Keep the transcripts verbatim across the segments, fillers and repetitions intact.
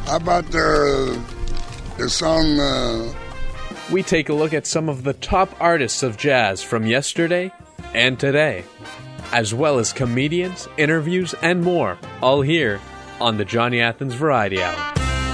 How about the, the song... Uh... We take a look at some of the top artists of jazz from yesterday and today, as well as comedians, interviews, and more, all here on the Johnny Athens Variety Hour.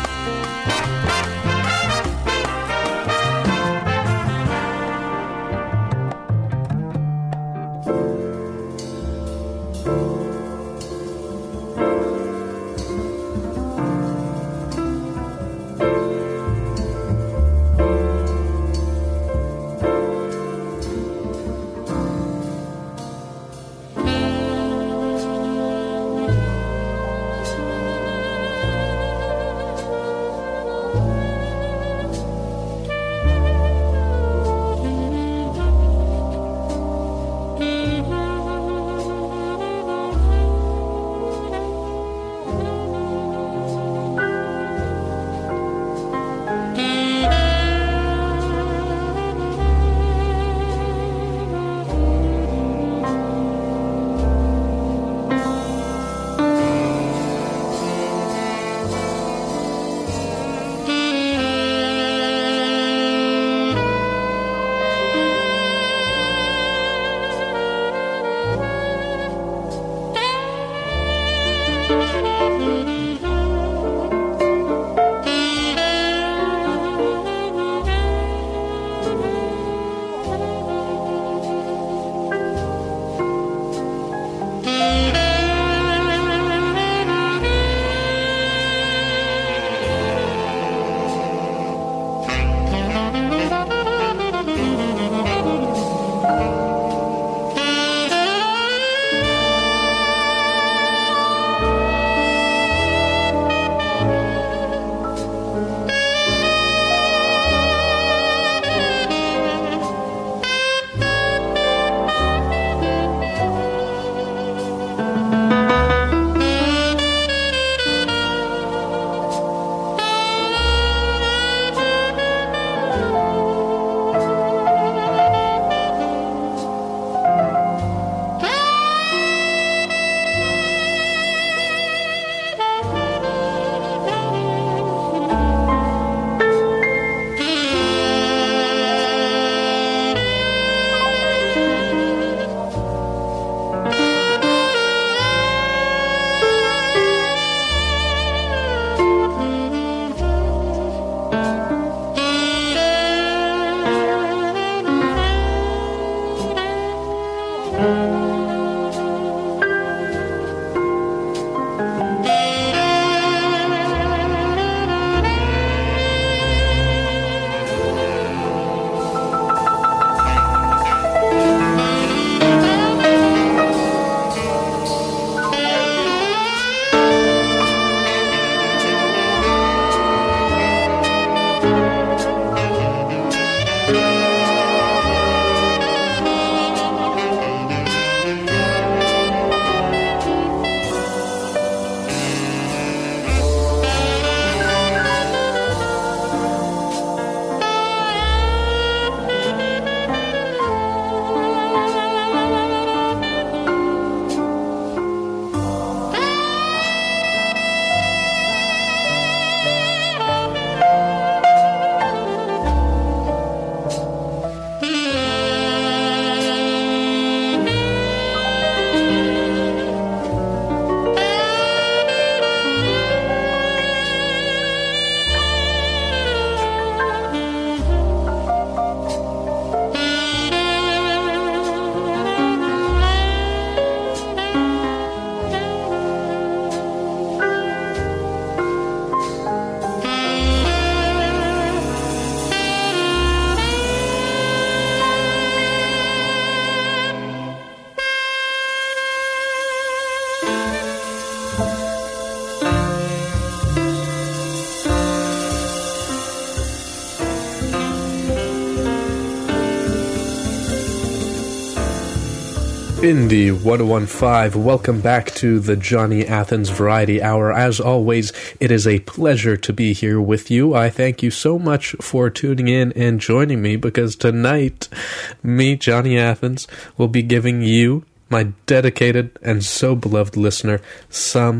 Indy one fifteen, welcome back to the Johnny Athens Variety Hour. As always, it is a pleasure to be here with you. I thank you so much for tuning in and joining me, because tonight, me, Johnny Athens, will be giving you, my dedicated and so beloved listener, some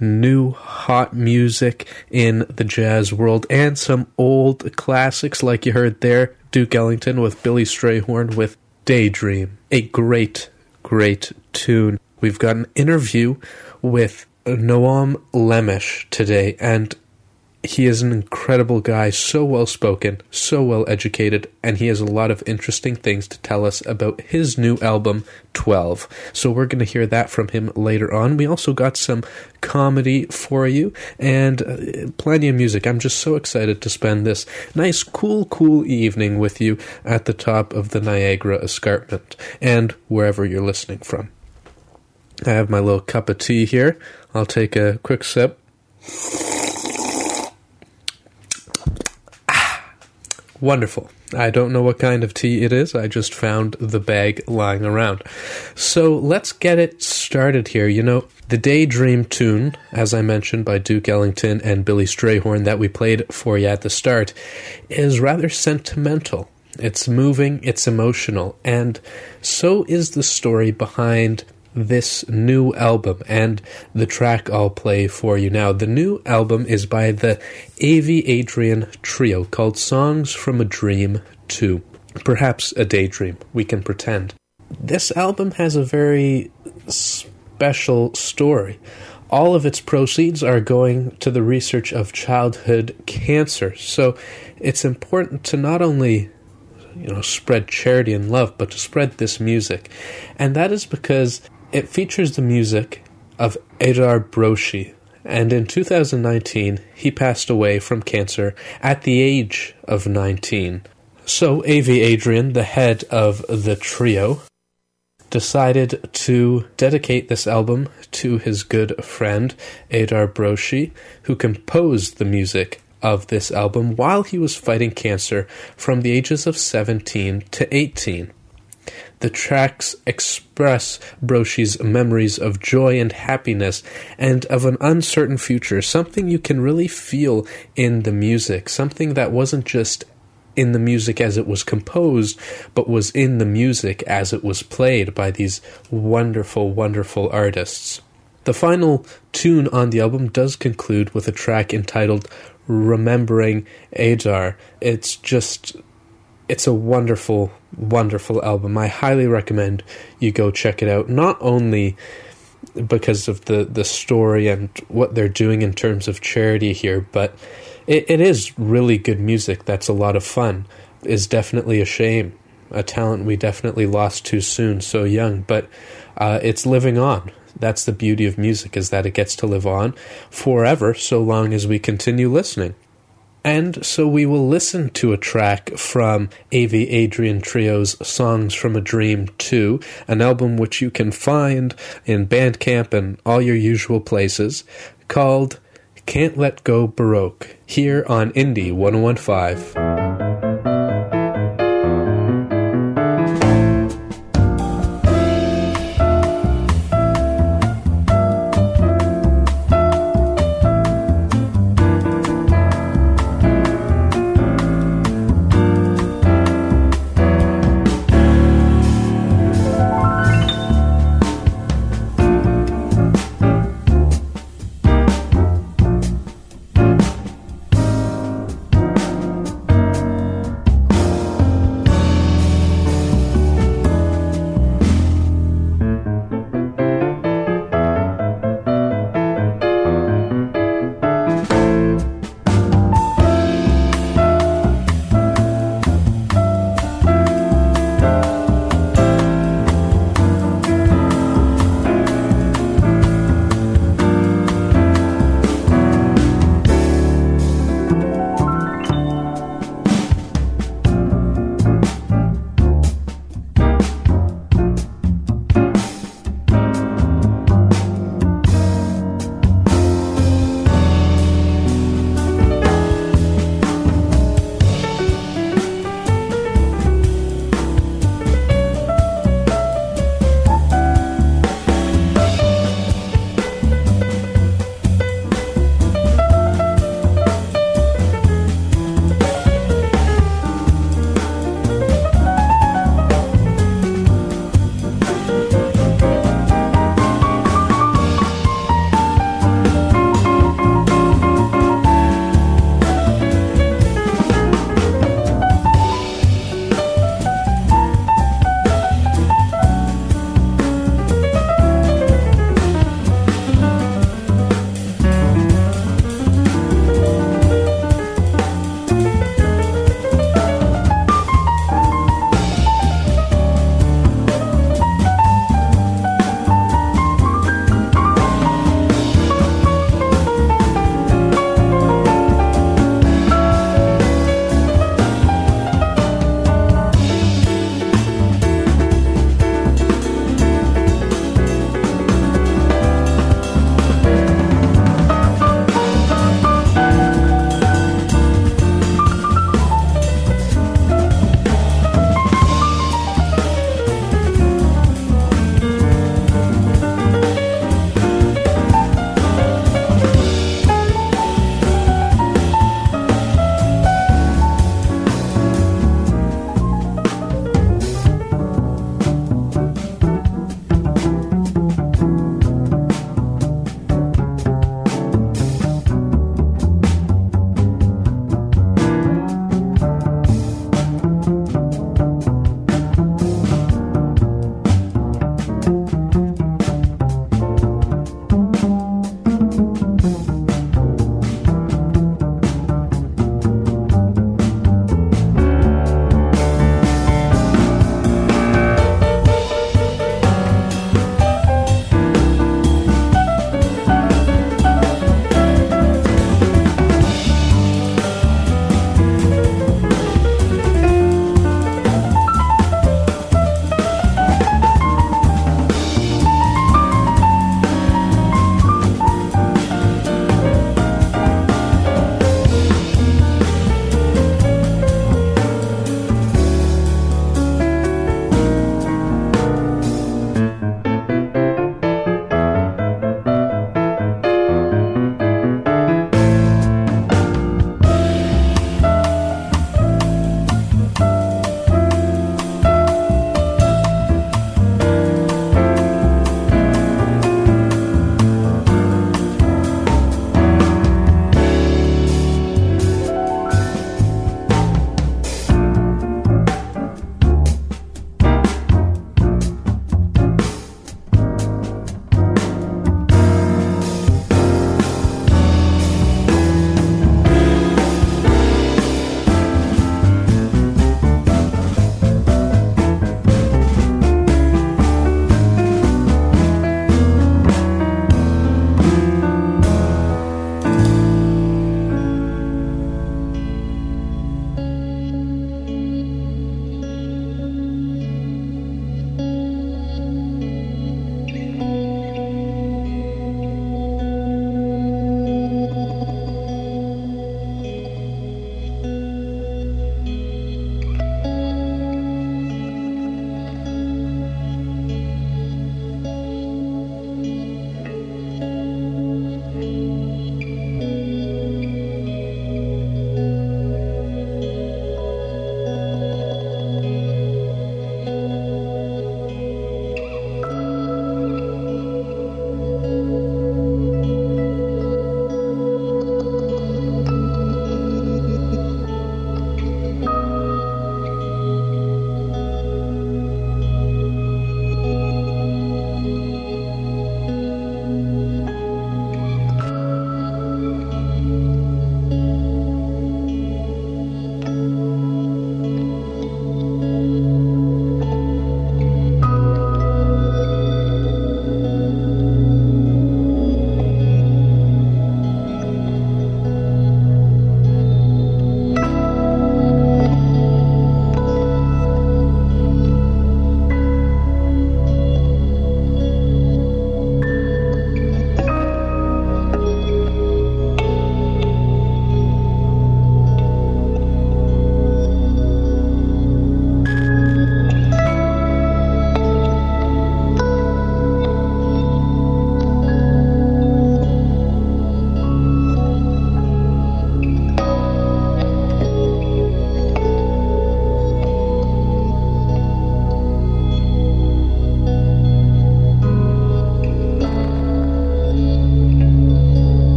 new hot music in the jazz world, and some old classics like you heard there, Duke Ellington with Billy Strayhorn with Daydream. A great, great tune. We've got an interview with Noam Lemesh today, and he is an incredible guy, so well-spoken, so well-educated, and he has a lot of interesting things to tell us about his new album, twelve. So we're going to hear that from him later on. We also got some comedy for you, and uh, plenty of music. I'm just so excited to spend this nice, cool, cool evening with you at the top of the Niagara Escarpment, and wherever you're listening from. I have my little cup of tea here. I'll take a quick sip. Wonderful. I don't know what kind of tea it is. I just found the bag lying around. So let's get it started here. You know, the Daydream tune, as I mentioned, by Duke Ellington and Billy Strayhorn that we played for you at the start, is rather sentimental. It's moving, it's emotional, and so is the story behind this new album and the track I'll play for you now. The new album is by the Avi Adrian Trio called Songs from a Dream two. Perhaps a daydream, we can pretend. This album has a very special story. All of its proceeds are going to the research of childhood cancer. So it's important to not only you know, spread charity and love, but to spread this music. And that is because it features the music of Adar Broshi, and in two thousand nineteen, he passed away from cancer at the age of nineteen. So Avi Adrian, the head of the trio, decided to dedicate this album to his good friend, Adar Broshi, who composed the music of this album while he was fighting cancer from the ages of seventeen to eighteen. The tracks express Broshi's memories of joy and happiness and of an uncertain future, something you can really feel in the music, something that wasn't just in the music as it was composed, but was in the music as it was played by these wonderful, wonderful artists. The final tune on the album does conclude with a track entitled Remembering Adar. It's just... It's a wonderful, wonderful album. I highly recommend you go check it out, not only because of the, the story and what they're doing in terms of charity here, but it, it is really good music that's a lot of fun. It's definitely a shame, a talent we definitely lost too soon, so young, but uh, it's living on. That's the beauty of music, is that it gets to live on forever so long as we continue listening. And so we will listen to a track from Avi Adrian Trio's Songs from a Dream two, an album which you can find in Bandcamp and all your usual places, called Can't Let Go Baroque, here on Indie one oh one five.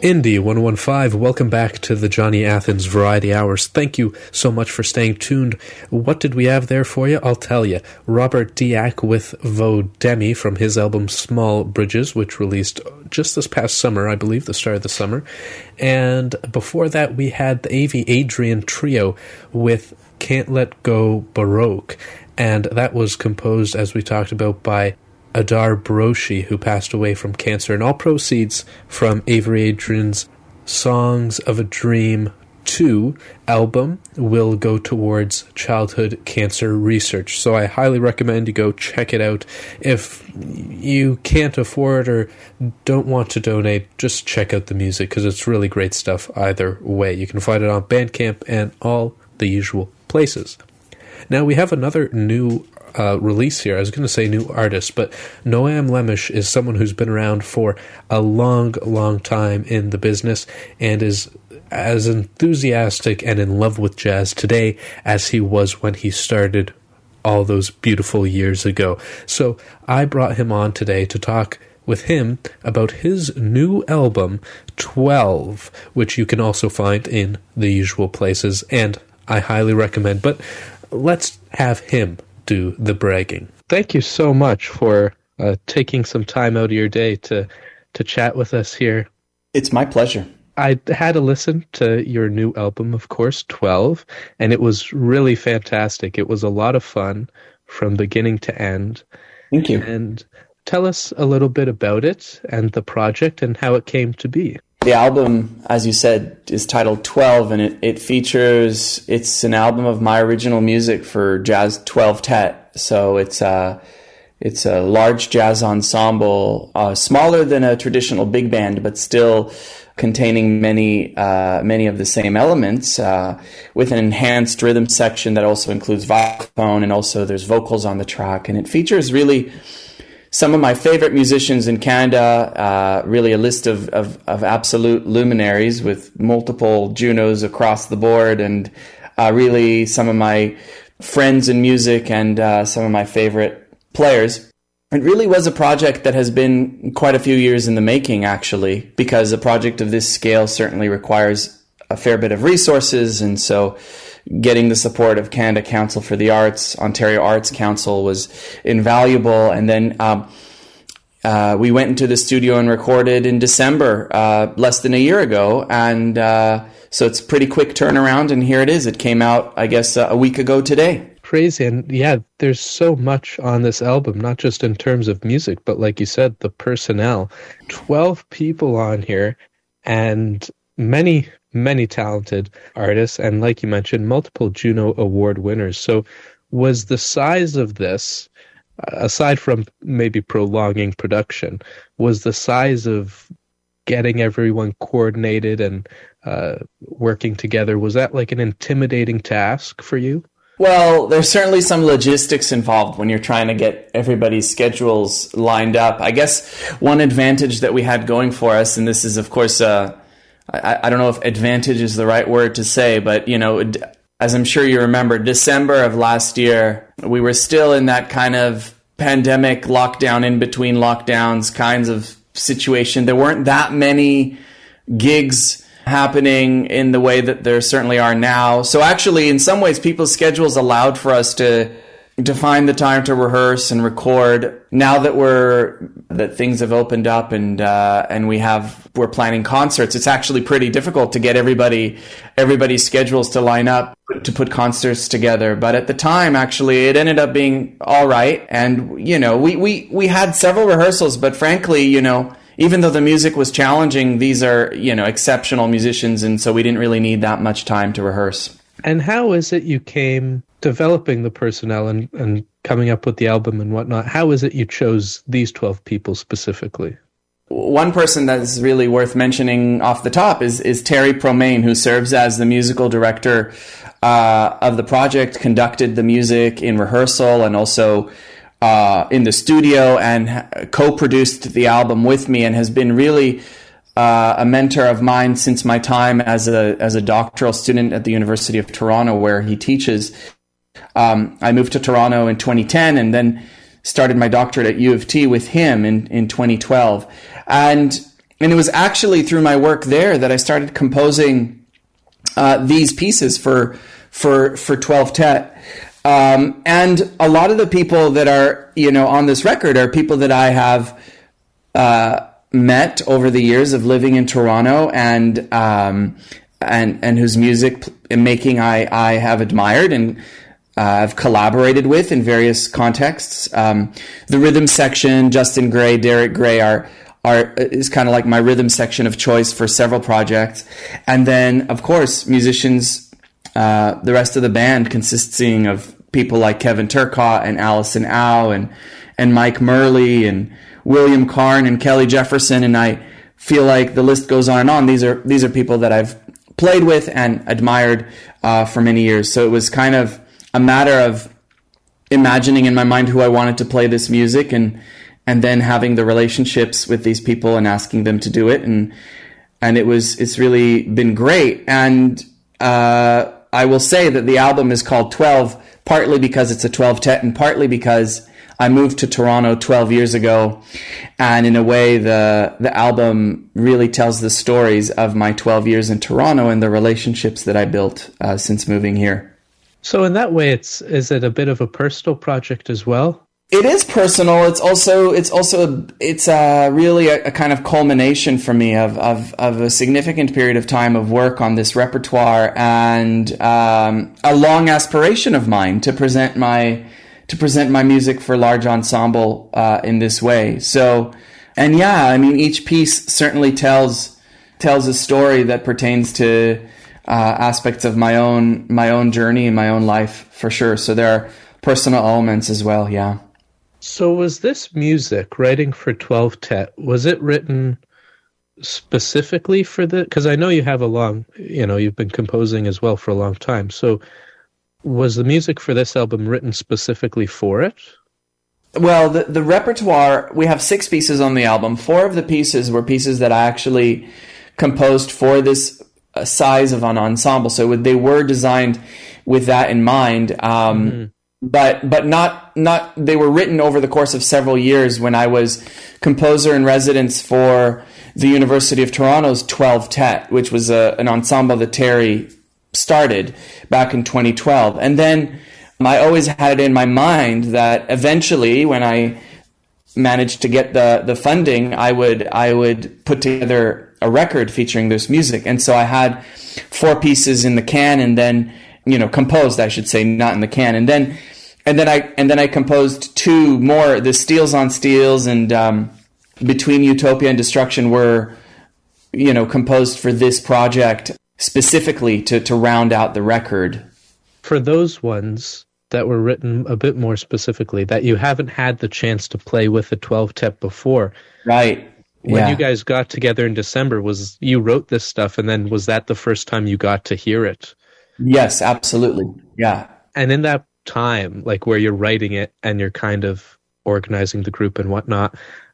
Indie one one five, welcome back to the Johnny Athens Variety Hours. Thank you so much for staying tuned. What did we have there for you? I'll tell you. Robert Diak with Vodemi from his album Small Bridges, which released just this past summer, I believe, the start of the summer. And before that, we had the Avi Adrian Trio with Can't Let Go Baroque. And that was composed, as we talked about, by Adar Broshi, who passed away from cancer, and all proceeds from Avery Adrian's Songs of a Dream two album will go towards childhood cancer research. So I highly recommend you go check it out. If you can't afford or don't want to donate, just check out the music, because it's really great stuff either way. You can find it on Bandcamp and all the usual places. Now we have another new Uh, release here. I was going to say new artist, but Noam Lemish is someone who's been around for a long, long time in the business and is as enthusiastic and in love with jazz today as he was when he started all those beautiful years ago. So I brought him on today to talk with him about his new album, twelve, which you can also find in the usual places, and I highly recommend. But let's have him do the bragging. Thank you so much for uh, taking some time out of your day to to chat with us here. It's my pleasure. I had a listen to your new album, of course, twelve, and it was really fantastic. It was a lot of fun from beginning to end. Thank you. And tell us a little bit about it and the project and how it came to be. The album, as you said, is titled twelve, and it, it features, it's an album of my original music for Jazz twelve Tet. So it's a, it's a large jazz ensemble, uh, smaller than a traditional big band, but still containing many uh, many of the same elements, uh, with an enhanced rhythm section that also includes vibraphone, and also there's vocals on the track. And it features really some of my favorite musicians in Canada, uh, really a list of, of, of absolute luminaries with multiple Junos across the board, and uh, really some of my friends in music and uh, some of my favorite players. It really was a project that has been quite a few years in the making, actually, because a project of this scale certainly requires a fair bit of resources, and so getting the support of Canada Council for the Arts, Ontario Arts Council, was invaluable. And then um, uh, we went into the studio and recorded in December, uh, less than a year ago. And uh, so it's a pretty quick turnaround, and here it is. It came out, I guess, uh, a week ago today. Crazy. And yeah, there's so much on this album, not just in terms of music, but like you said, the personnel. twelve people on here, and many many talented artists, and like you mentioned, multiple Juno Award winners. So was the size of this, aside from maybe prolonging production, was the size of getting everyone coordinated and uh, working together, was that like an intimidating task for you? Well, there's certainly some logistics involved when you're trying to get everybody's schedules lined up. I guess one advantage that we had going for us, and this is, of course, uh, I, I don't know if advantage is the right word to say, but, you know, as I'm sure you remember, December of last year, we were still in that kind of pandemic lockdown, in between lockdowns kinds of situation. There weren't that many gigs happening in the way that there certainly are now. So actually, in some ways, people's schedules allowed for us to to find the time to rehearse and record. Now that we're that things have opened up and uh, and we have we're planning concerts, it's actually pretty difficult to get everybody everybody's schedules to line up to put concerts together. But at the time, actually, it ended up being all right. And you know, we we we had several rehearsals, but frankly, you know, even though the music was challenging, these are, you know, exceptional musicians, and so we didn't really need that much time to rehearse. And how is it you came developing the personnel and, and coming up with the album and whatnot? How is it you chose these twelve people specifically? One person that's really worth mentioning off the top is, is Terry Promain, who serves as the musical director uh, of the project, conducted the music in rehearsal and also uh, in the studio, and co-produced the album with me, and has been really Uh, a mentor of mine since my time as a as a doctoral student at the University of Toronto, where he teaches. Um, I moved to Toronto in twenty ten and then started my doctorate at U of T with him in, in twenty twelve. And and it was actually through my work there that I started composing uh, these pieces for for for twelve Tet. Um, and a lot of the people that are, you know, on this record are people that I have uh, met over the years of living in Toronto, and um, and and whose music making I I have admired and uh, I've collaborated with in various contexts. Um, the rhythm section, Justin Gray, Derek Gray are are is kind of like my rhythm section of choice for several projects, and then of course musicians. Uh, the rest of the band consisting of people like Kevin Turcotte and Allison Au and and Mike Murley and William Karn and Kelly Jefferson, and I feel like the list goes on and on. These are these are people that I've played with and admired uh, for many years. So it was kind of a matter of imagining in my mind who I wanted to play this music, and and then having the relationships with these people and asking them to do it, and and it was it's really been great. And uh, I will say that the album is called twelve, partly because it's a twelve Tet, and partly because I moved to Toronto twelve years ago, and in a way the the album really tells the stories of my twelve years in Toronto and the relationships that I built uh, since moving here. So in that way, it's is it a bit of a personal project as well? It is personal. It's also it's also it's uh, really a, a kind of culmination for me of, of of a significant period of time of work on this repertoire, and um, a long aspiration of mine to present my to present my music for large ensemble uh, in this way. So, and yeah, I mean, each piece certainly tells tells a story that pertains to uh, aspects of my own my own journey and my own life for sure. So there are personal elements as well. Yeah. So was this music, writing for twelve Tet, was it written specifically for the, because I know you have a long, you know, you've been composing as well for a long time. So was the music for this album written specifically for it? Well, the, the repertoire, we have six pieces on the album. Four of the pieces were pieces that I actually composed for this uh, size of an ensemble. So they were designed with that in mind. Um, mm-hmm. But but not not they were written over the course of several years when I was composer in residence for the University of Toronto's twelve Tet, which was a, an ensemble that Terry started back in twenty twelve. And then I always had it in my mind that eventually, when I managed to get the, the funding, I would I would put together a record featuring this music. And so I had four pieces in the can, and then you know composed, I should say, not in the can, and then. And then I and then I composed two more. The Steels on Steels and um, Between Utopia and Destruction were, you know, composed for this project specifically to, to round out the record. For those ones that were written a bit more specifically, that you haven't had the chance to play with the twelve Tet before, right? When yeah. you guys got together in December, was you wrote this stuff, and then was that the first time you got to hear it? Yes, absolutely. Yeah, and in that time, like where you're writing it and you're kind of organizing the group and whatnot,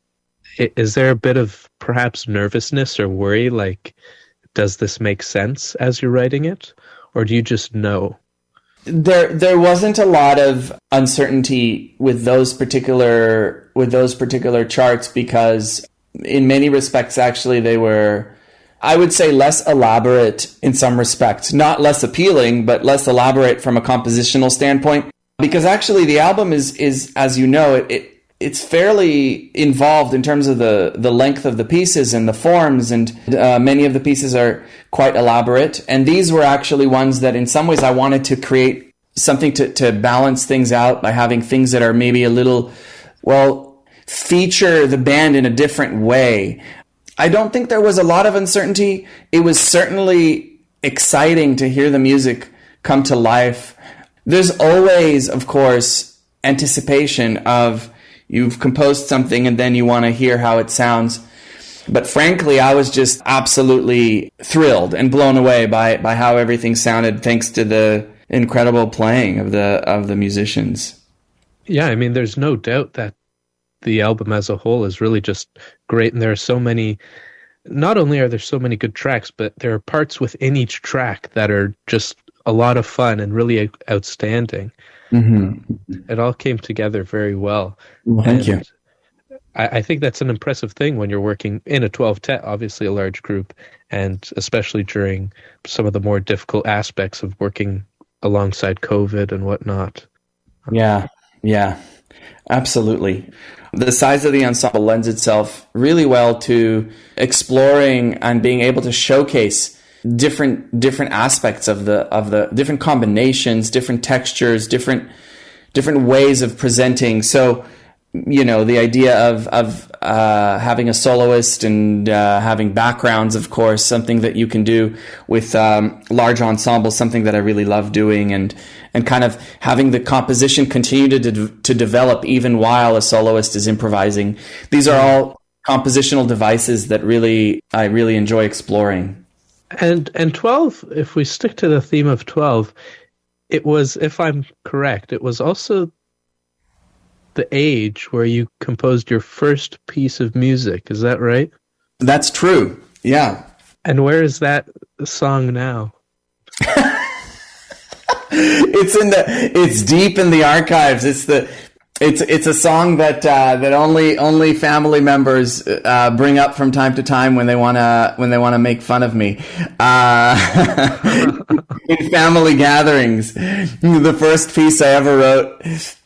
is there a bit of perhaps nervousness or worry, like does this make sense as you're writing it, or do you just know? There there wasn't a lot of uncertainty with those particular with those particular charts, because in many respects actually they were, I would say, less elaborate in some respects. Not less appealing, but less elaborate from a compositional standpoint. Because actually the album is, is as you know, it, it it's fairly involved in terms of the, the length of the pieces and the forms, and uh, many of the pieces are quite elaborate. And these were actually ones that in some ways I wanted to create something to, to balance things out by having things that are maybe a little, well, feature the band in a different way. I don't think there was a lot of uncertainty. It was certainly exciting to hear the music come to life. There's always, of course, anticipation of you've composed something and then you want to hear how it sounds. But frankly, I was just absolutely thrilled and blown away by, by how everything sounded, thanks to the incredible playing of the of the musicians. Yeah, I mean, there's no doubt that the album as a whole is really just great, and there are so many, not only are there so many good tracks, but there are parts within each track that are just a lot of fun and really outstanding. Mm-hmm. It all came together very well. well thank and, I, I think that's an impressive thing when you're working in a twelve-tet, obviously a large group, and especially during some of the more difficult aspects of working alongside COVID and whatnot. Yeah, yeah, absolutely. The size of the ensemble lends itself really well to exploring and being able to showcase different different aspects of the of the different combinations, different textures, different different ways of presenting. So, you know, the idea of of uh, having a soloist and uh, having backgrounds, of course, something that you can do with um, large ensembles, something that I really love doing, and and kind of having the composition continue to de- to develop even while a soloist is improvising. These are all compositional devices that really I really enjoy exploring. And and twelve, if we stick to the theme of twelve, it was, if I'm correct, it was also the age where you composed your first piece of music. Is that right? That's true. Yeah. And where is that song now? It's in the. It's deep in the archives. It's the. It's it's a song that uh, that only only family members uh, bring up from time to time when they wanna when they wanna make fun of me uh, in family gatherings. The first piece I ever wrote,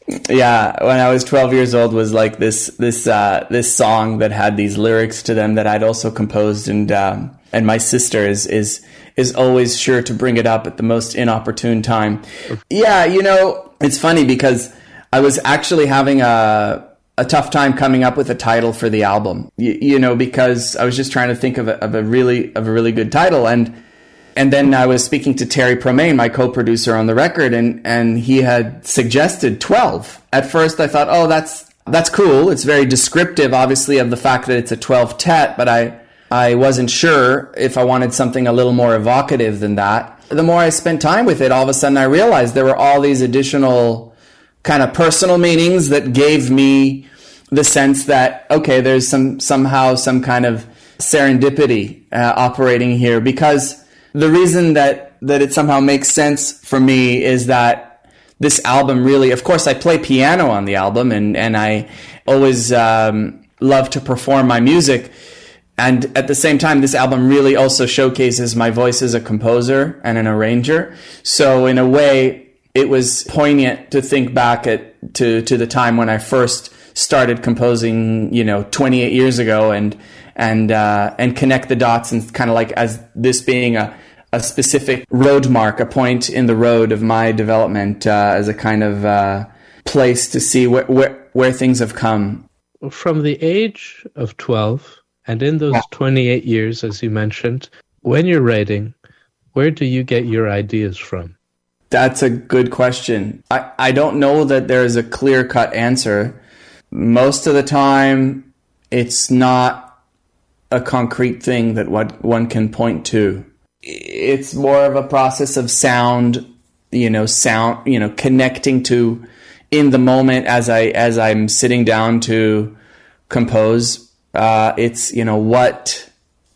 yeah, when I was twelve years old, was like this this uh, this song that had these lyrics to them that I'd also composed, and um, and my sister is is is always sure to bring it up at the most inopportune time. Yeah, you know, it's funny because I was actually having a a tough time coming up with a title for the album, you, you know, because I was just trying to think of a, of a really of a really good title, and and then I was speaking to Terry Promain, my co-producer on the record, and and he had suggested twelve. At first, I thought, oh, that's that's cool. It's very descriptive, obviously, of the fact that it's a twelve-tet, but I I wasn't sure if I wanted something a little more evocative than that. The more I spent time with it, all of a sudden I realized there were all these additional kind of personal meanings that gave me the sense that, okay, there's some somehow some kind of serendipity uh, operating here, because the reason that, that it somehow makes sense for me is that this album really, of course, I play piano on the album, and, and I always um, love to perform my music. And at the same time, this album really also showcases my voice as a composer and an arranger. So in a way, it was poignant to think back at to, to the time when I first started composing, you know, twenty-eight years ago, and and uh, and connect the dots, and kind of like as this being a, a specific road mark, a point in the road of my development, uh, as a kind of uh, place to see where, where where things have come. From the age of twelve, and in those yeah. twenty-eight years, as you mentioned, when you're writing, where do you get your ideas from? That's a good question. I, I don't know that there's a clear-cut answer. Most of the time, it's not a concrete thing that what one can point to. It's more of a process of sound, you know, sound, you know, connecting to in the moment as I as I'm sitting down to compose. Uh, it's, you know, what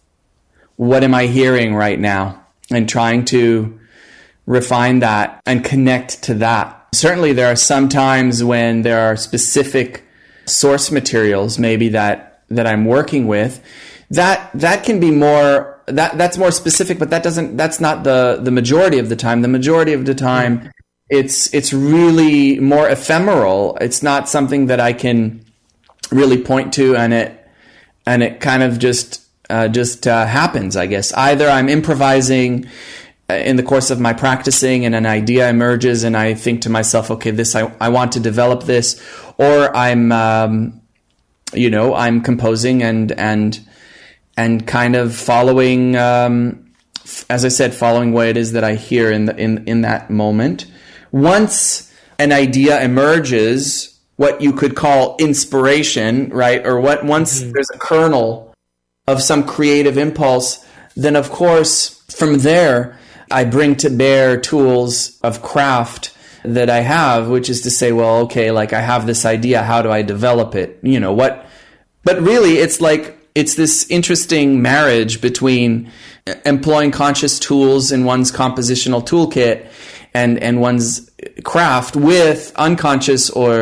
what am I hearing right now, and trying to refine that and connect to that. Certainly there are some times when there are specific source materials maybe that that I'm working with that that can be more that that's more specific, but that doesn't that's not the the majority of the time. The majority of the time it's it's really more ephemeral. It's not something that I can really point to, and it and it kind of just uh, just uh, happens, I guess. Either I'm improvising in the course of my practicing, and an idea emerges, and I think to myself, okay, this I, I want to develop this, or I'm um, you know I'm composing and and and kind of following, um, as I said, following what it is that I hear in the, in in that moment. Once an idea emerges, what you could call inspiration, right, or what once mm-hmm. there's a kernel of some creative impulse, then of course from there I bring to bear tools of craft that I have, which is to say, well, okay, like I have this idea, how do I develop it? You know, what, but really it's like, it's this interesting marriage between employing conscious tools in one's compositional toolkit and, and one's craft with unconscious or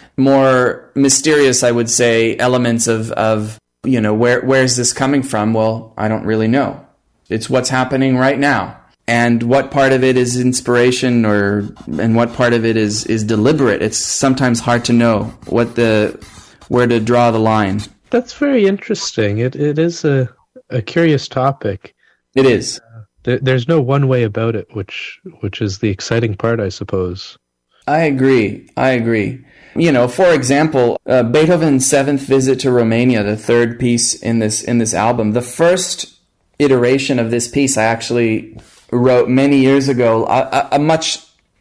more mysterious, I would say, elements of, of you know, where where is this coming from? Well, I don't really know. It's what's happening right now. And what part of it is inspiration or and what part of it is, is deliberate. It's sometimes hard to know what the where to draw the line. That's very interesting. It it is a, a curious topic. It is. Uh, there, there's no one way about it, which which is the exciting part, I suppose. I agree. I agree. You know, for example, uh, Beethoven's Seventh Visit to Romania, the third piece in this in this album, the first iteration of this piece I actually wrote many years ago, a, a much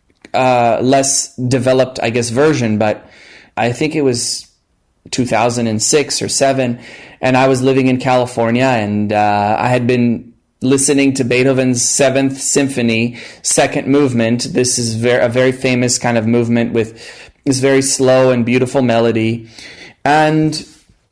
uh, less developed, I guess, version, but I think it was two thousand six or seven, and I was living in California, and uh, I had been listening to Beethoven's Seventh Symphony, second movement. This is ver- a very famous kind of movement with this very slow and beautiful melody, and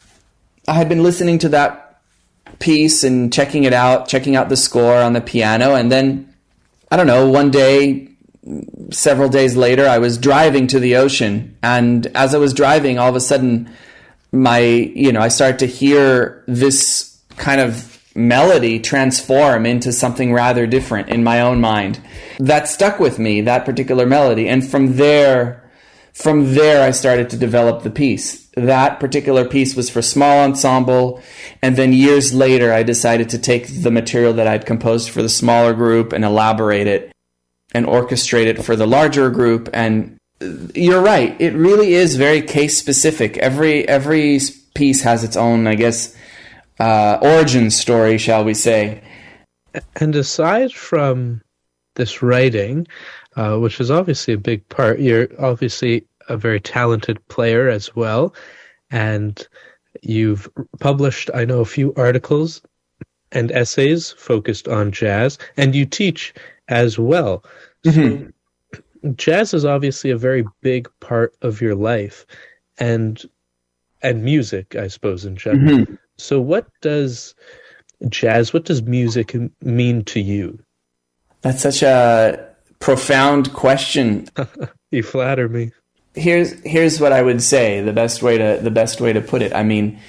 I had been listening to that piece and checking it out, checking out the score on the piano. And then, I don't know, one day, several days later, I was driving to the ocean. And as I was driving, all of a sudden, my, you know, I started to hear this kind of melody transform into something rather different in my own mind. That stuck with me, that particular melody. And from there, from there, I started to develop the piece. That particular piece was for small ensemble, and then years later I decided to take the material that I'd composed for the smaller group and elaborate it and orchestrate it for the larger group. And you're right, it really is very case specific. Every every piece has its own, I guess, uh, origin story, shall we say. And aside from this writing, uh, which is obviously a big part, you're obviously a very talented player as well, and you've published, I know, a few articles and essays focused on jazz, and you teach as well. Mm-hmm. So jazz is obviously a very big part of your life, and and music, I suppose, in general. Mm-hmm. So what does jazz, what does music mean to you? That's such a profound question. You flatter me. Here's here's what I would say, the best way to the best way to put it. I mean,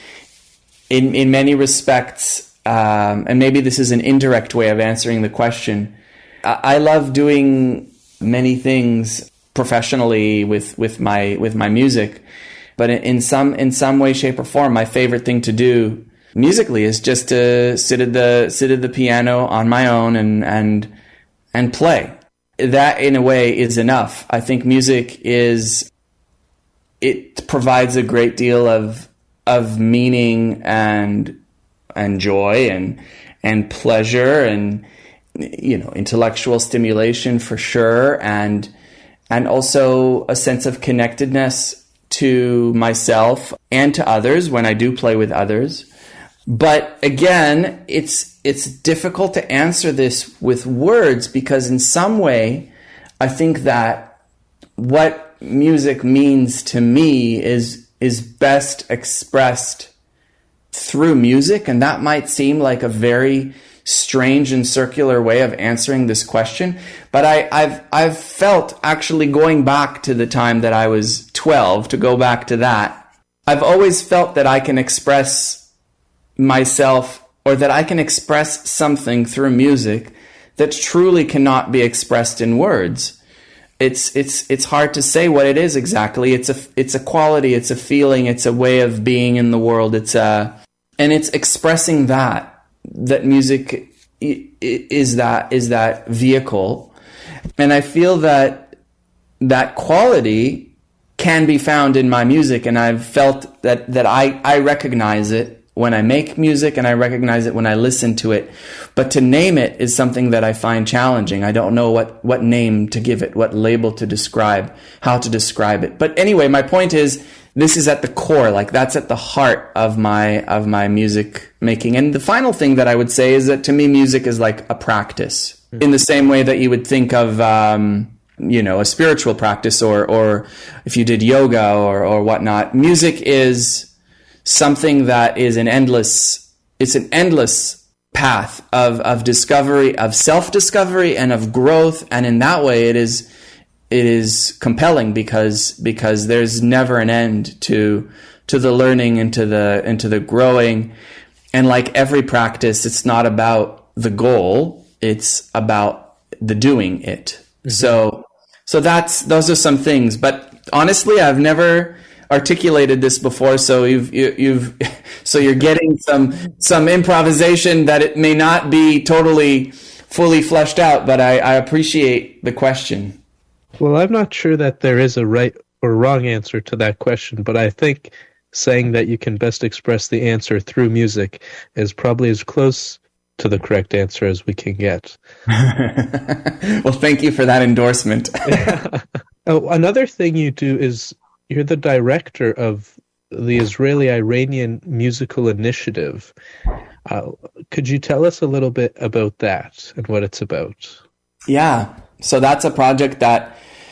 in in many respects, um, and maybe this is an indirect way of answering the question, I, I love doing many things professionally with, with my with my music, but in some in some way, shape, or form, my favorite thing to do musically is just to sit at the sit at the piano on my own and and and play. That, in a way, is enough. I think music is, it provides a great deal of of meaning and and joy and and pleasure and, you know, intellectual stimulation for sure, and and also a sense of connectedness to myself and to others when I do play with others. But again, it's it's difficult to answer this with words, because in some way, I think that what music means to me is is best expressed through music, and that might seem like a very strange and circular way of answering this question. But I, I've I've felt, actually going back to the time that I was twelve, to go back to that, I've always felt that I can express myself, or that I can express something through music that truly cannot be expressed in words. It's it's it's hard to say what it is exactly. It's a it's a quality, it's a feeling, it's a way of being in the world. It's a and it's expressing that that music is that is that vehicle. And I feel that that quality can be found in my music, and I've felt that that I I recognize it when I make music, and I recognize it when I listen to it. But to name it is something that I find challenging. I don't know what, what name to give it, what label to describe, how to describe it. But anyway, my point is, this is at the core, like that's at the heart of my of my music making. And the final thing that I would say is that to me, music is like a practice, mm-hmm. in the same way that you would think of, um, you know, a spiritual practice, or or if you did yoga or or whatnot. Music is something that is an endless, it's an endless path of, of discovery, of self-discovery and of growth. And in that way, it is, it is compelling because because there's never an end to to the learning and to the and to the growing. And like every practice, it's not about the goal, it's about the doing it. Mm-hmm. So so that's those are some things. But honestly, I've never articulated this before, so you've you, you've so you're getting some some improvisation that it may not be totally fully fleshed out, but I, I appreciate the question. Well, I'm not sure that there is a right or wrong answer to that question, but I think saying that you can best express the answer through music is probably as close to the correct answer as we can get. Well, thank you for that endorsement. Oh, another thing you do is you're the director of the Israeli-Iranian Musical Initiative. Uh, could you tell us a little bit about that and what it's about? Yeah, so that's a project that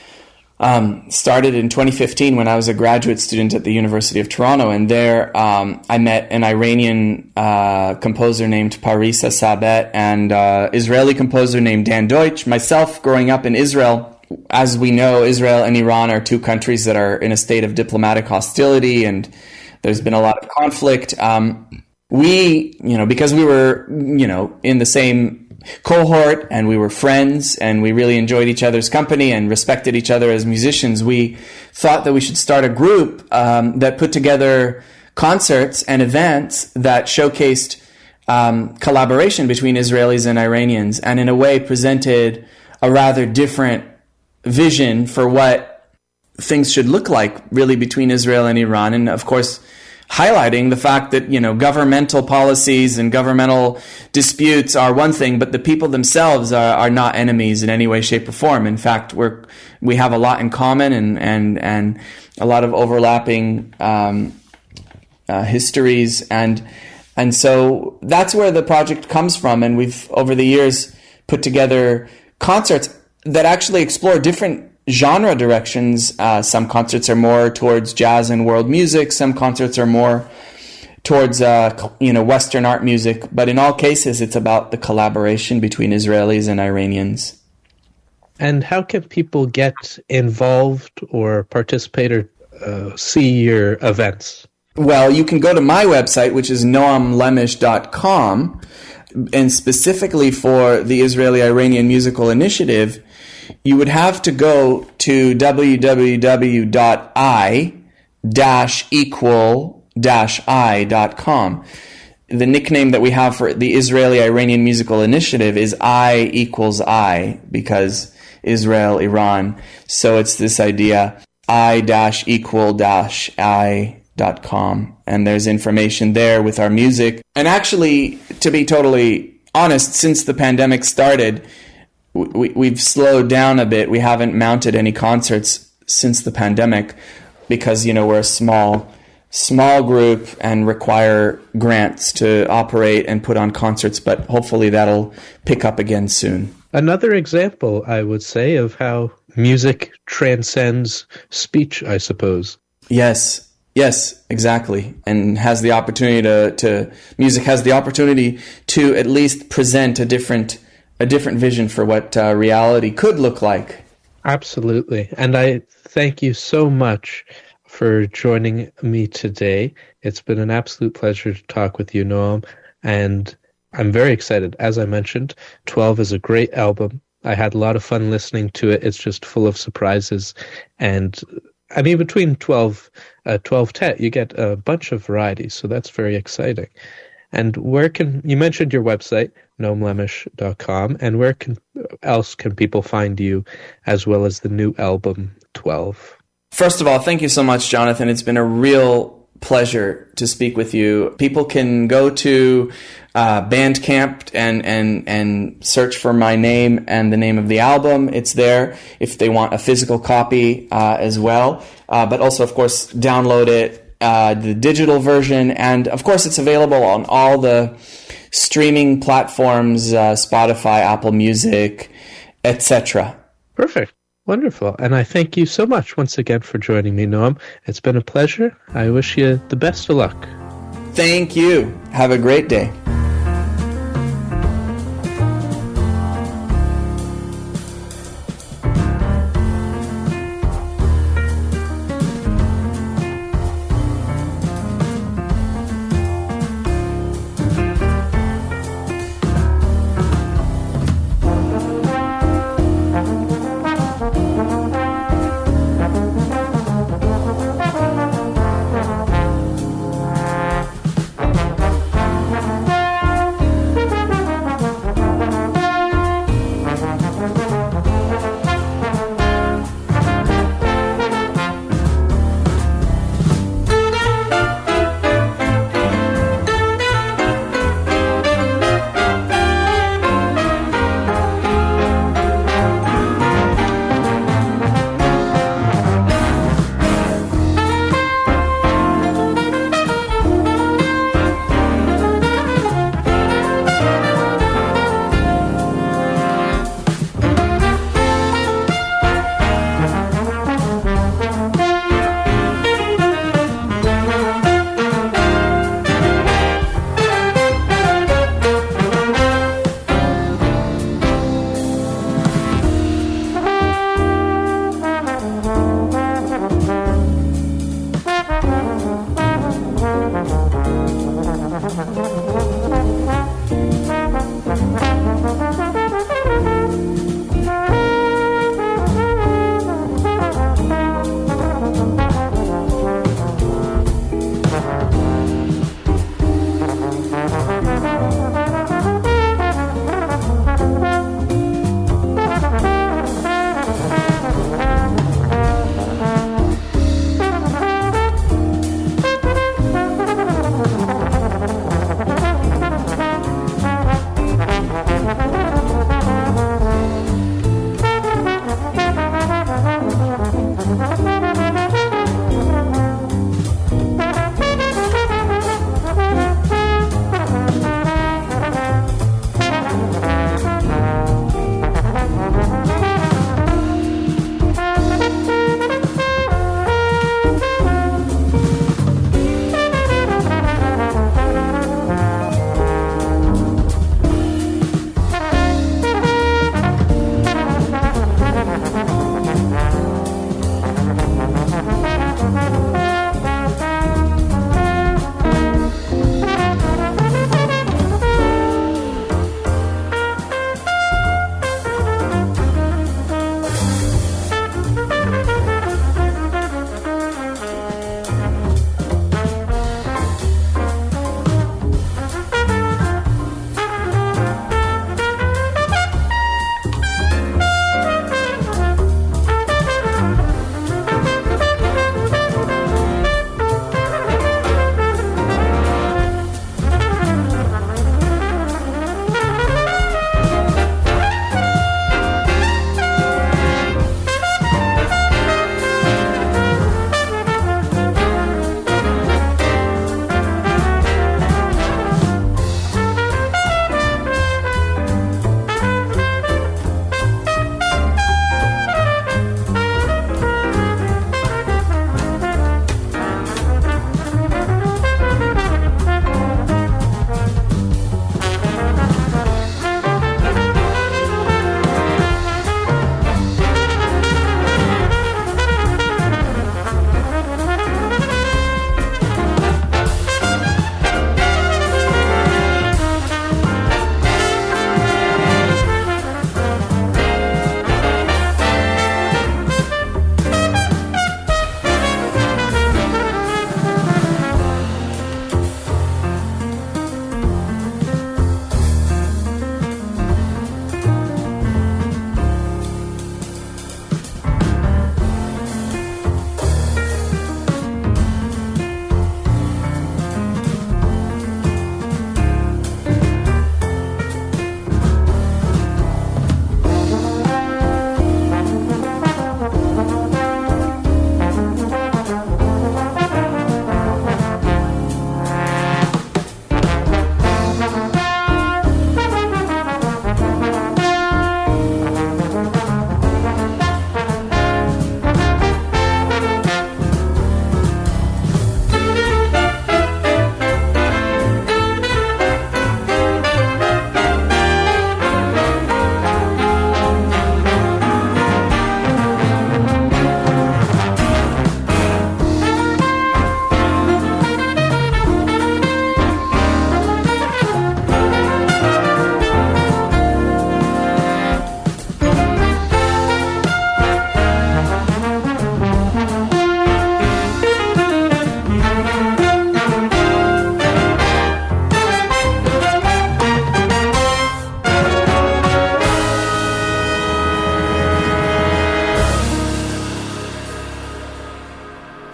um, started in twenty fifteen when I was a graduate student at the University of Toronto, and there um, I met an Iranian uh, composer named Parisa Sabet and uh, Israeli composer named Dan Deutsch. Myself, growing up in Israel, as we know, Israel and Iran are two countries that are in a state of diplomatic hostility, and there's been a lot of conflict. Um, we, you know, because we were, you know, in the same cohort and we were friends and we really enjoyed each other's company and respected each other as musicians, we thought that we should start a group um, that put together concerts and events that showcased um, collaboration between Israelis and Iranians, and in a way presented a rather different vision for what things should look like really between Israel and Iran. And of course, highlighting the fact that, you know, governmental policies and governmental disputes are one thing, but the people themselves are, are not enemies in any way, shape, or form. In fact, we're we have a lot in common and and and a lot of overlapping um, uh, histories, and and so that's where the project comes from. And we've over the years put together concerts that actually explore different genre directions. Uh, some concerts are more towards jazz and world music. Some concerts are more towards, uh, you know, Western art music. But in all cases, it's about the collaboration between Israelis and Iranians. And how can people get involved or participate or uh, see your events? Well, you can go to my website, which is noam lemish dot com, and specifically for the Israeli-Iranian Musical Initiative, you would have to go to w w w dot i dash equal dash i dot com. The nickname that we have for the Israeli-Iranian Musical Initiative is I equals I, because Israel, Iran. So it's this idea, I dash equal dash I dot com. And there's information there with our music. And actually, to be totally honest, since the pandemic started, We, we've slowed down a bit. We haven't mounted any concerts since the pandemic because, you know, we're a small, small group and require grants to operate and put on concerts, but hopefully that'll pick up again soon. Another example, I would say, of how music transcends speech, I suppose. Yes, yes, exactly. And has the opportunity to, to music has the opportunity to at least present a different a different vision for what uh, reality could look like. Absolutely. And I thank you so much for joining me today. It's been an absolute pleasure to talk with you, Noam. And I'm very excited. As I mentioned, twelve is a great album. I had a lot of fun listening to it. It's just full of surprises. And I mean, between twelve, uh, twelve Tet, you get a bunch of varieties. So that's very exciting. And where can you mentioned your website, noam lemish dot com, and where can else can people find you as well as the new album twelve? First of all, thank you so much, Jonathan. It's been a real pleasure to speak with you. People can go to uh, Bandcamp and and and search for my name and the name of the album. It's there if they want a physical copy uh, as well. Uh, but also, of course, download it. Uh, the digital version, and of course it's available on all the streaming platforms, uh, Spotify, Apple Music, et cetera. Perfect. Wonderful. And I thank you so much once again for joining me, Noam. It's been a pleasure. I wish you the best of luck. Thank you. Have a great day.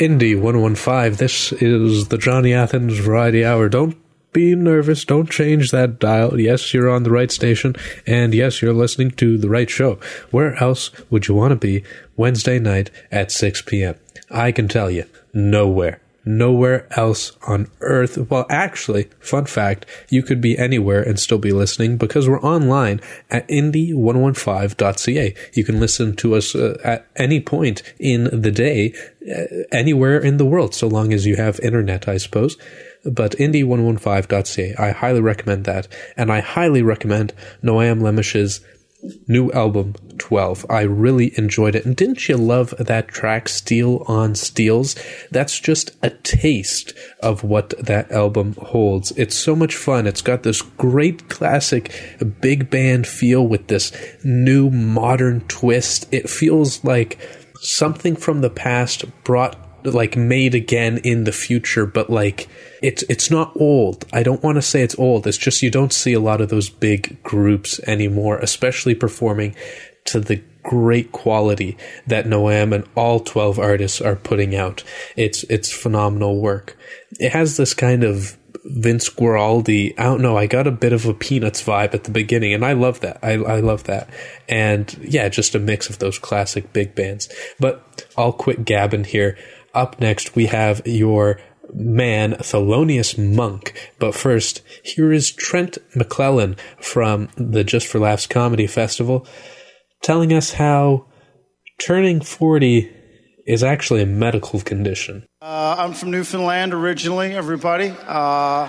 Indie one fifteen, this is the Johnny Athens Variety Hour. Don't be nervous, don't change that dial. Yes, you're on the right station, and yes, you're listening to the right show. Where else would you want to be Wednesday night at six p.m.? I can tell you, nowhere. Nowhere else on earth. Well, actually, fun fact, you could be anywhere and still be listening because we're online at indie one fifteen dot c a. You can listen to us uh, at any point in the day, uh, anywhere in the world, so long as you have internet, I suppose. But indie one fifteen dot c a, I highly recommend that. And I highly recommend Noam Lemish's new album, twelve. I really enjoyed it. And didn't you love that track, Steel on Steels? That's just a taste of what that album holds. It's so much fun. It's got this great classic big band feel with this new modern twist. It feels like something from the past brought, like, made again in the future, but like it's it's not old. I don't want to say it's old. It's just you don't see a lot of those big groups anymore, especially performing to the great quality that Noam and all twelve artists are putting out. It's it's phenomenal work. It has this kind of Vince Guaraldi, I don't know, I got a bit of a Peanuts vibe at the beginning, and I love that. I, I love that. And yeah, just a mix of those classic big bands. But I'll quit gabbing here. Up next, we have your man, Thelonious Monk. But first, here is Trent McClellan from the Just for Laughs Comedy Festival telling us how turning forty is actually a medical condition. Uh, I'm from Newfoundland originally, everybody. Uh,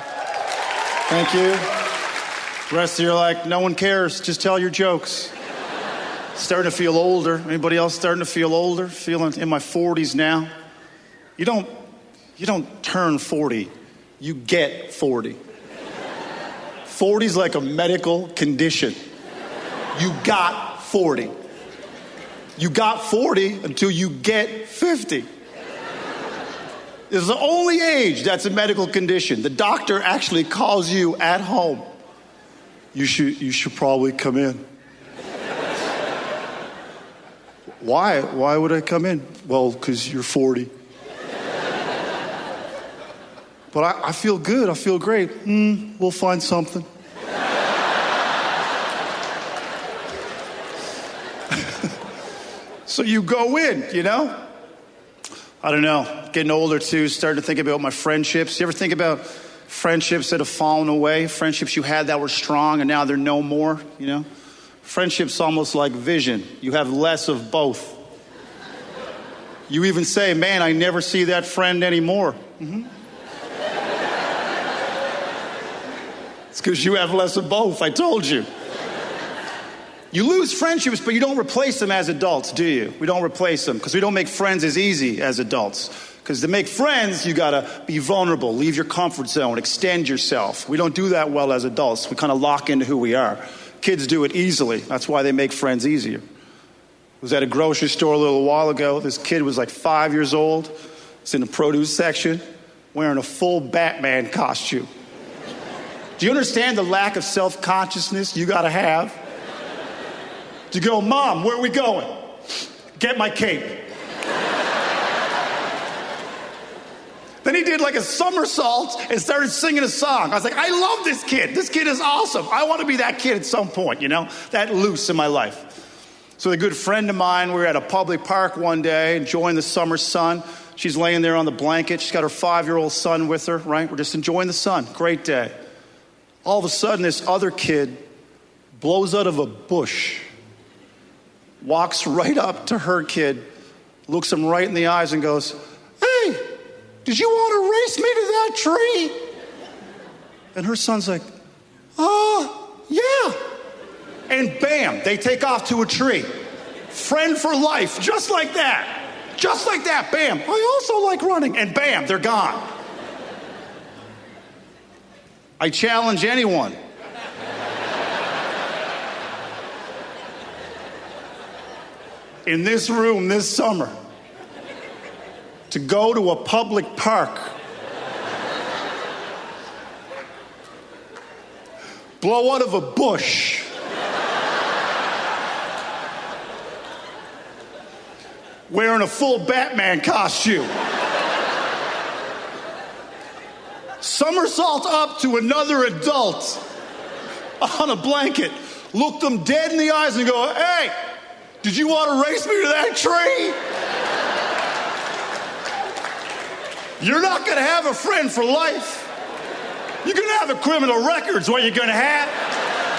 thank you. The rest of you are like, no one cares, just tell your jokes. Starting to feel older. Anybody else starting to feel older? Feeling in my forties now. You don't, you don't turn forty, you get forty. forty's like a medical condition. You got forty. You got forty until you get fifty. It's the only age that's a medical condition. The doctor actually calls you at home. You should, you should probably come in. Why? Why would I come in? Well, because you're forty. But I, I feel good. I feel great. Mm, we'll find something. So you go in, you know? I don't know. Getting older, too. Starting to think about my friendships. You ever think about friendships that have fallen away? Friendships you had that were strong and now they're no more, you know? Friendship's almost like vision. You have less of both. You even say, man, I never see that friend anymore. Mm-hmm. It's because you have less of both, I told you. You lose friendships, but you don't replace them as adults, do you? We don't replace them because we don't make friends as easy as adults. Because to make friends, you got to be vulnerable, leave your comfort zone, extend yourself. We don't do that well as adults. We kind of lock into who we are. Kids do it easily. That's why they make friends easier. I was at a grocery store a little while ago. This kid was like five years old. He's in the produce section wearing a full Batman costume. Do you understand the lack of self-consciousness you got to have? You go, Mom, where are we going? Get my cape. Then he did like a somersault and started singing a song. I was like, I love this kid. This kid is awesome. I want to be that kid at some point, you know, that loose in my life. So a good friend of mine, we were at a public park one day enjoying the summer sun. She's laying there on the blanket. She's got her five-year-old son with her, right? We're just enjoying the sun. Great day. All of a sudden, this other kid blows out of a bush, walks right up to her kid, looks him right in the eyes and goes, hey, did you want to race me to that tree? And her son's like, oh, uh, yeah. And bam, they take off to a tree. Friend for life, just like that. Just like that, bam. I also like running. And bam, they're gone. I challenge anyone. In this room this summer to go to a public park, blow out of a bush, wearing a full Batman costume, somersault up to another adult on a blanket, look them dead in the eyes and go, hey, did you want to race me to that tree? You're not going to have a friend for life. You're going to have a criminal record's what you're going to have.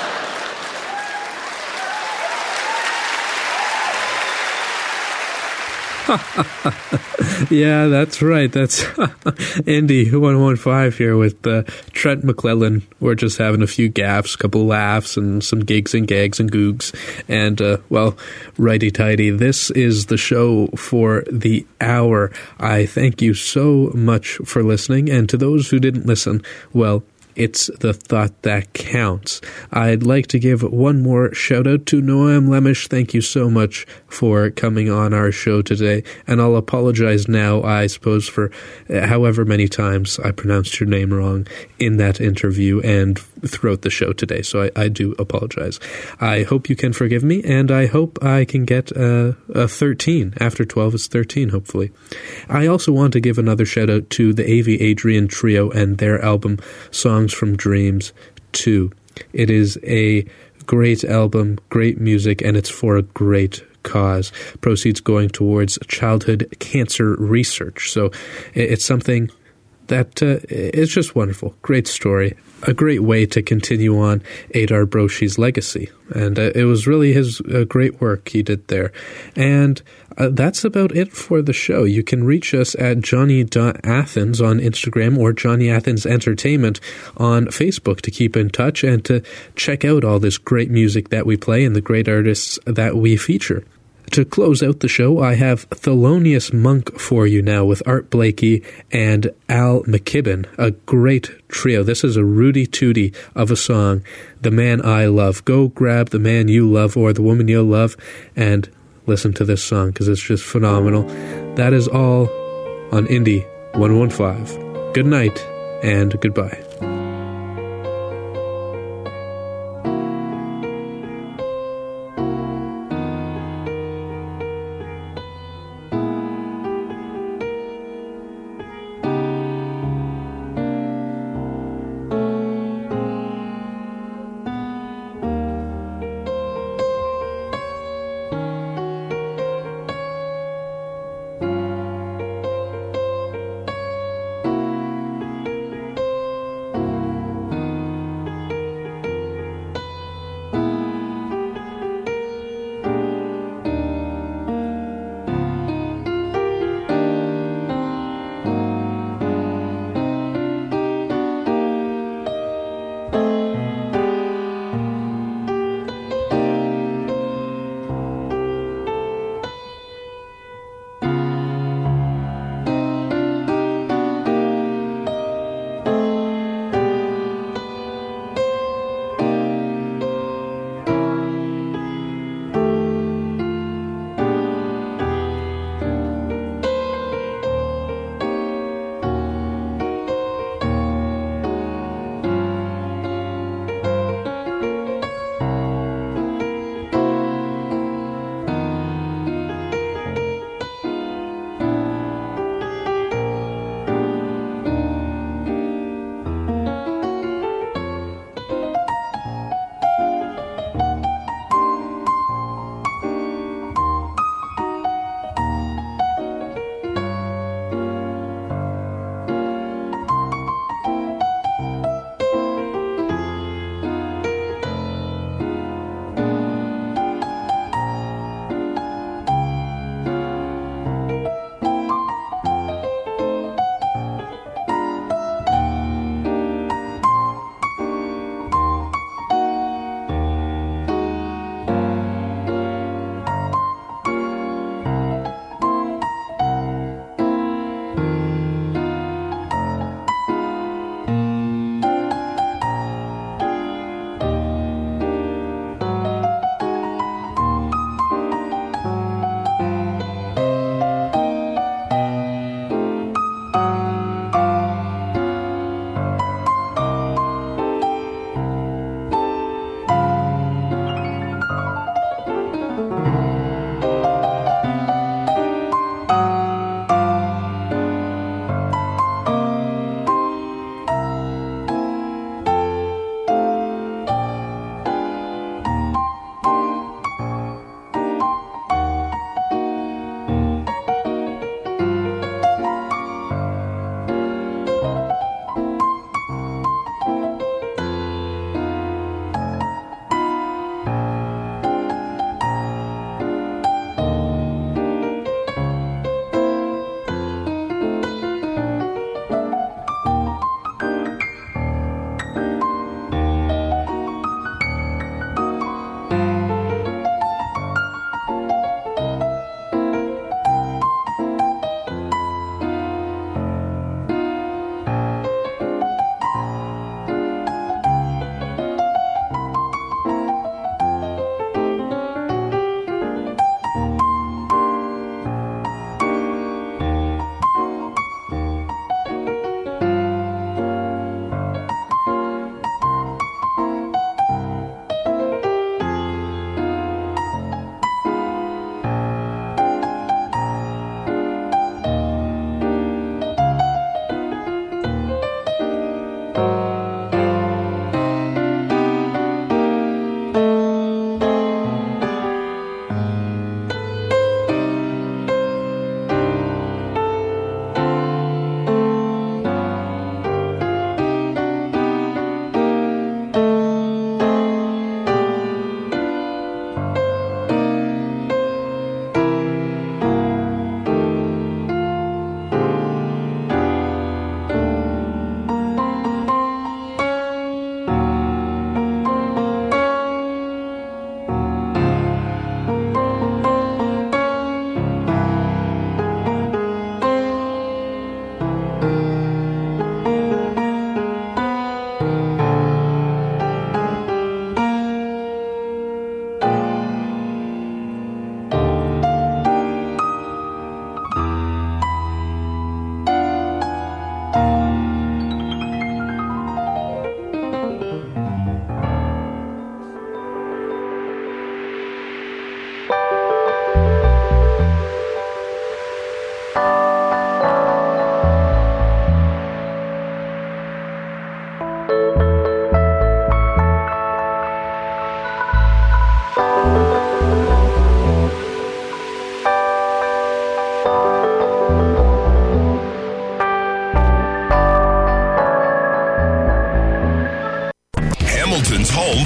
Yeah, that's right. That's Indy one one five here with uh, Trent McClellan. We're just having a few gaffes, a couple laughs, and some gigs and gags and googs. And, uh, well, righty-tighty, this is the show for the hour. I thank you so much for listening. And to those who didn't listen, well, it's the thought that counts. I'd like to give one more shout out to Noam Lemish. Thank you so much for coming on our show today. And I'll apologize now, I suppose, for however many times I pronounced your name wrong in that interview and throughout the show today. So I, I do apologize. I hope you can forgive me, and I hope I can get a, a thirteen. After twelve is thirteen, hopefully. I also want to give another shout out to the A V Adrian Trio and their album Songs from Dreams two. It is a great album, great music, and it's for a great cause. Proceeds going towards childhood cancer research. So it's something that uh, it's just wonderful. Great story. A great way to continue on Adar Broshi's legacy. And uh, it was really his uh, great work he did there. And uh, that's about it for the show. You can reach us at johnny dot athens on Instagram or Johnny Athens Entertainment on Facebook to keep in touch and to check out all this great music that we play and the great artists that we feature. To close out the show, I have Thelonious Monk for you now with Art Blakey and Al McKibben, a great trio. This is a Rudy Tooty of a song, The Man I Love. Go grab the man you love or the woman you love and listen to this song because it's just phenomenal. That is all on Indy one one five. Good night and goodbye.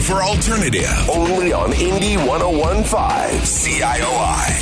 for alternative. Only on Indie one oh one point five C I O I.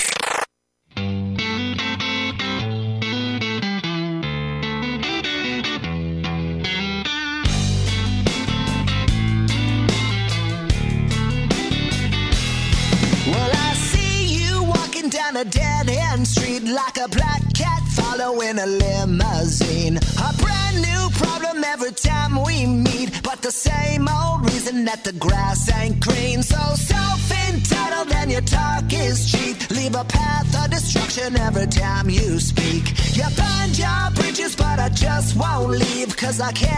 Down a dead-end street like a black cat following a limousine. A brand new problem every time we meet, but the same old reason that the grass ain't green. So self-entitled and your talk is cheap. Leave a path of destruction every time you speak. You burn your bridges, but I just won't leave, 'cause I can't